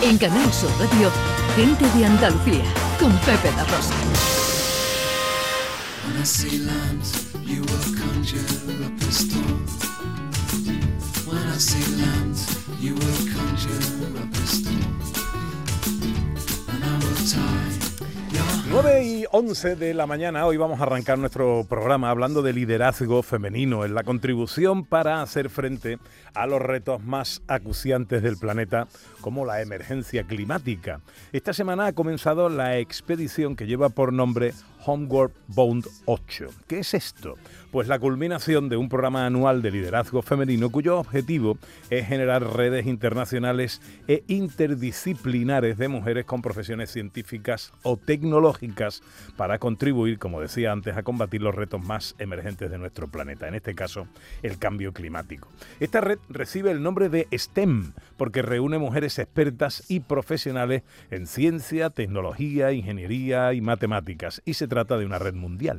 En Canal Sur Radio, Gente de Andalucía, con Pepe da Rosa. When I see land, you will conjure up a storm. When I see land, you will conjure up a storm. And I will tie. 9:11 de la mañana, hoy vamos a arrancar nuestro programa hablando de liderazgo femenino en la contribución para hacer frente a los retos más acuciantes del planeta, como la emergencia climática. Esta semana ha comenzado la expedición que lleva por nombre Homeward Bound 8. ¿Qué es esto? Pues la culminación de un programa anual de liderazgo femenino cuyo objetivo es generar redes internacionales e interdisciplinares de mujeres con profesiones científicas o tecnológicas para contribuir, como decía antes, a combatir los retos más emergentes de nuestro planeta, en este caso, el cambio climático. Esta red recibe el nombre de STEM porque reúne mujeres expertas y profesionales en ciencia, tecnología, ingeniería y matemáticas, y se trata de una red mundial.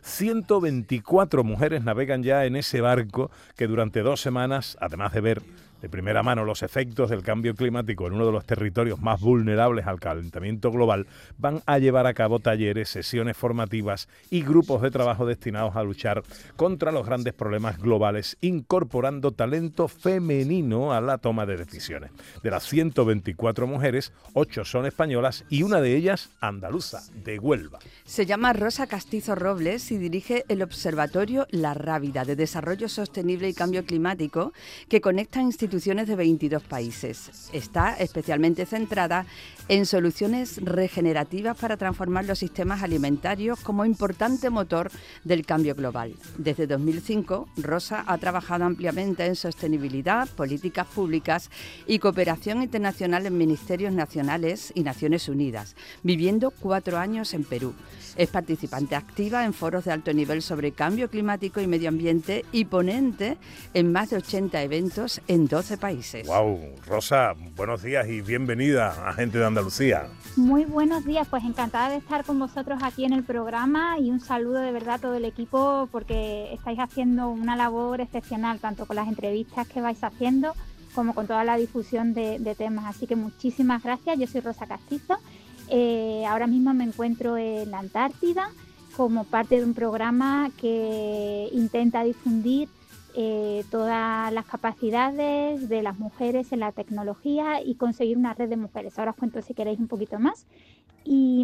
124 mujeres navegan ya en ese barco que durante 2 semanas, además de ver de primera mano los efectos del cambio climático en uno de los territorios más vulnerables al calentamiento global, van a llevar a cabo talleres, sesiones formativas y grupos de trabajo destinados a luchar contra los grandes problemas globales, incorporando talento femenino a la toma de decisiones. De las 124 mujeres, 8 son españolas y una de ellas andaluza, de Huelva. Se llama Rosa Castizo Robles y dirige el Observatorio La Rábida de Desarrollo Sostenible y Cambio Climático, que conecta instituciones de 22 países. Está especialmente centrada en soluciones regenerativas para transformar los sistemas alimentarios como importante motor del cambio global. Desde 2005, Rosa ha trabajado ampliamente en sostenibilidad, políticas públicas y cooperación internacional en ministerios nacionales y Naciones Unidas, viviendo 4 años en Perú. Es participante activa en foros de alto nivel sobre cambio climático y medio ambiente y ponente en más de 80 eventos en 12 países. ¡Wow! Rosa, buenos días y bienvenida a Gente de Andalucía. Muy buenos días, pues encantada de estar con vosotros aquí en el programa y un saludo de verdad a todo el equipo porque estáis haciendo una labor excepcional, tanto con las entrevistas que vais haciendo como con toda la difusión de temas. Así que muchísimas gracias. Yo soy Rosa Castizo. Ahora mismo me encuentro en la Antártida como parte de un programa que intenta difundir todas las capacidades de las mujeres en la tecnología y conseguir una red de mujeres. Ahora os cuento si queréis un poquito más. Y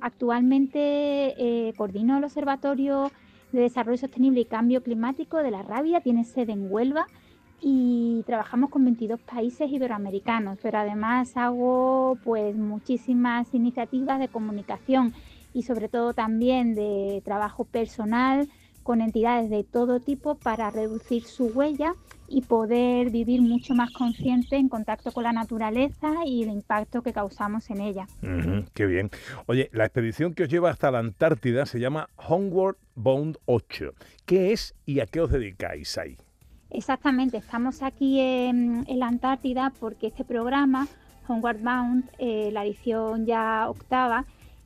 actualmente coordino el Observatorio de Desarrollo Sostenible y Cambio Climático de La Rábida, tiene sede en Huelva y trabajamos con 22 países iberoamericanos, pero además hago pues muchísimas iniciativas de comunicación y sobre todo también de trabajo personal con entidades de todo tipo para reducir su huella y poder vivir mucho más consciente en contacto con la naturaleza y el impacto que causamos en ella. ¡Qué bien! Oye, la expedición que os lleva hasta la Antártida se llama Homeward Bound 8. ¿Qué es y a qué os dedicáis ahí? Exactamente, estamos aquí en la Antártida porque este programa, Homeward Bound, la edición ya 8ª,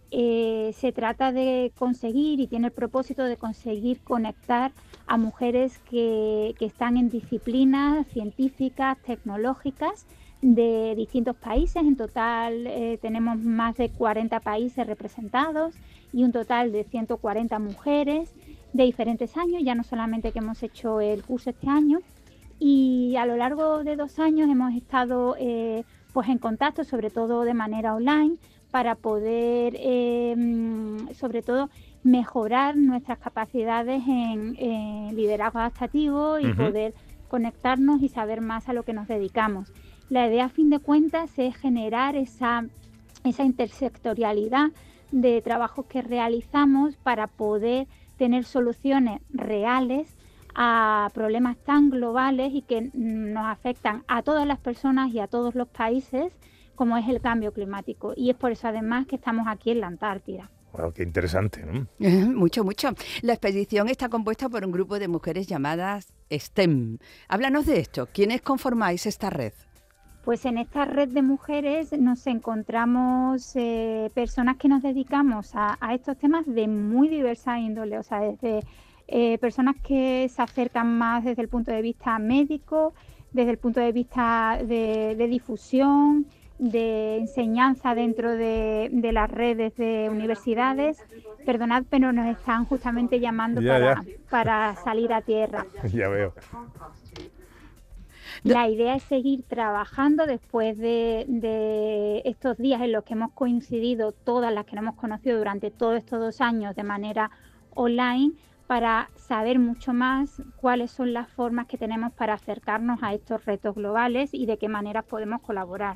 se trata de conseguir y tiene el propósito de conseguir conectar a mujeres que están en disciplinas científicas, tecnológicas de distintos países. En total tenemos más de 40 países representados y un total de 140 mujeres de diferentes años, ya no solamente que hemos hecho el curso este año. Y a lo largo de 2 años hemos estado pues en contacto, sobre todo de manera online, para poder, sobre todo, mejorar nuestras capacidades en liderazgo adaptativo y poder conectarnos y saber más a lo que nos dedicamos. La idea, a fin de cuentas, es generar esa intersectorialidad de trabajos que realizamos para poder tener soluciones reales a problemas tan globales y que nos afectan a todas las personas y a todos los países, como es el cambio climático. Y es por eso además que estamos aquí en la Antártida. Bueno, qué interesante, ¿no? Mucho, mucho. La expedición está compuesta por un grupo de mujeres llamadas STEM. Háblanos de esto. ¿Quiénes conformáis esta red? Pues en esta red de mujeres nos encontramos personas que nos dedicamos a estos temas de muy diversa índole, o sea, desde personas que se acercan más desde el punto de vista médico, desde el punto de vista de difusión, de enseñanza dentro de las redes de universidades. Perdonad, pero nos están justamente llamando para salir a tierra. Ya veo. La idea es seguir trabajando después de estos días en los que hemos coincidido todas las que nos hemos conocido durante todos estos 2 años de manera online, para saber mucho más cuáles son las formas que tenemos para acercarnos a estos retos globales y de qué maneras podemos colaborar.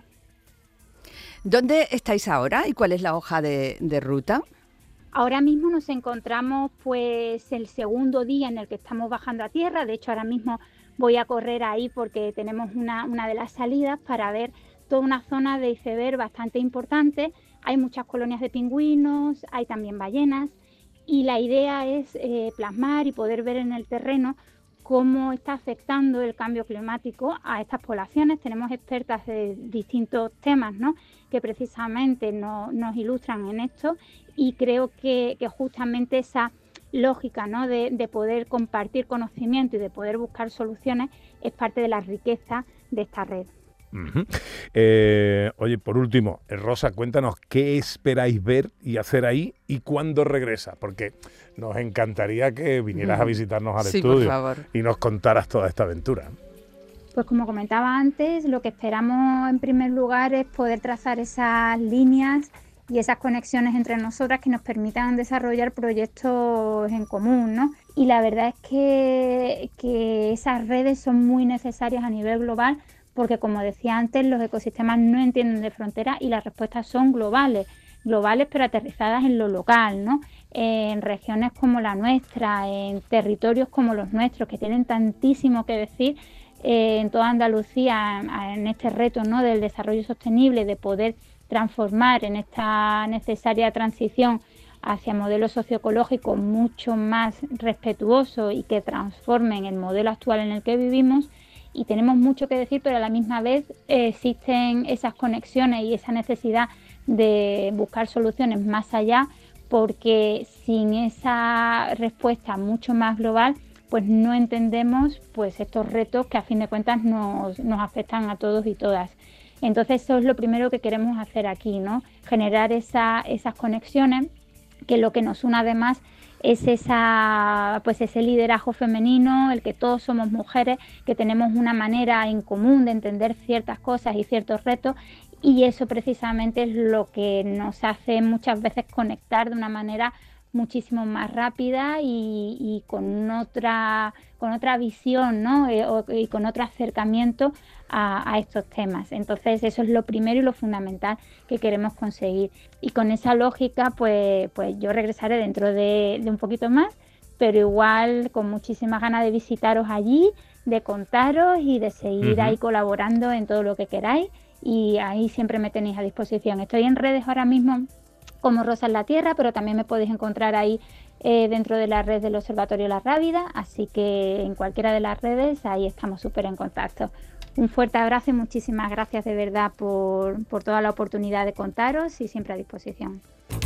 ¿Dónde estáis ahora y cuál es la hoja de ruta? Ahora mismo nos encontramos pues el segundo día en el que estamos bajando a tierra. De hecho, ahora mismo voy a correr ahí porque tenemos una de las salidas para ver toda una zona de iceberg bastante importante. Hay muchas colonias de pingüinos, hay también ballenas, y la idea es plasmar y poder ver en el terreno cómo está afectando el cambio climático a estas poblaciones. Tenemos expertas de distintos temas, ¿no?, que precisamente nos ilustran en esto, y creo que justamente esa lógica, ¿no?, de poder compartir conocimiento y de poder buscar soluciones es parte de la riqueza de esta red. Uh-huh. Oye, por último, Rosa, cuéntanos qué esperáis ver y hacer ahí y cuándo regresa, porque nos encantaría que vinieras a visitarnos al estudio, por favor, y nos contaras toda esta aventura. Pues como comentaba antes, lo que esperamos en primer lugar es poder trazar esas líneas y esas conexiones entre nosotras que nos permitan desarrollar proyectos en común, ¿no? Y la verdad es que esas redes son muy necesarias a nivel global, porque como decía antes, los ecosistemas no entienden de fronteras y las respuestas son globales pero aterrizadas en lo local, ¿no? En regiones como la nuestra, en territorios como los nuestros, que tienen tantísimo que decir en toda Andalucía, en este reto, ¿no?, del desarrollo sostenible, de poder transformar en esta necesaria transición hacia modelos socioecológicos mucho más respetuosos y que transformen el modelo actual en el que vivimos. Y tenemos mucho que decir, pero a la misma vez existen esas conexiones y esa necesidad de buscar soluciones más allá, porque sin esa respuesta mucho más global, pues no entendemos pues estos retos que a fin de cuentas nos afectan a todos y todas. Entonces eso es lo primero que queremos hacer aquí, ¿no? Generar esas conexiones, que lo que nos une además es ese liderazgo femenino, el que todos somos mujeres, que tenemos una manera en común de entender ciertas cosas y ciertos retos, y eso precisamente es lo que nos hace muchas veces conectar de una manera muchísimo más rápida y con otra visión, ¿no?, y con otro acercamiento a estos temas. Entonces eso es lo primero y lo fundamental que queremos conseguir, y con esa lógica pues yo regresaré dentro de un poquito más, pero igual con muchísimas ganas de visitaros allí, de contaros y de seguir ahí colaborando en todo lo que queráis, y ahí siempre me tenéis a disposición. Estoy en redes ahora mismo como Rosa en la Tierra, pero también me podéis encontrar ahí dentro de la red del Observatorio La Rábida, así que en cualquiera de las redes ahí estamos súper en contacto. Un fuerte abrazo y muchísimas gracias de verdad por toda la oportunidad de contaros, y siempre a disposición.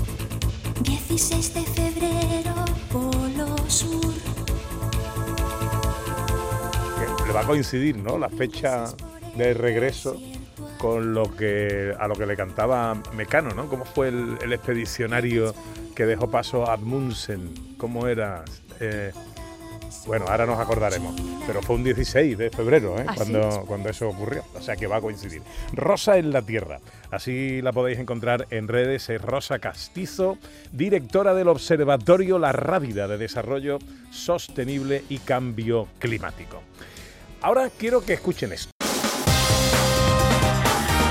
16 de febrero, Polo Sur. Le va a coincidir, ¿no?, la fecha de regreso con a lo que le cantaba Mecano, ¿no? ¿Cómo fue el expedicionario que dejó paso a Amundsen? ¿Cómo era? Bueno, ahora nos acordaremos, pero fue un 16 de febrero, cuando eso ocurrió, o sea que va a coincidir. Rosa en la Tierra, así la podéis encontrar en redes, es Rosa Castizo, directora del Observatorio La Rábida de Desarrollo Sostenible y Cambio Climático. Ahora quiero que escuchen esto.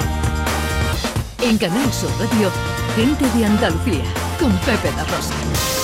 En Canal Sur Radio, Gente de Andalucía, con Pepe da Rosa.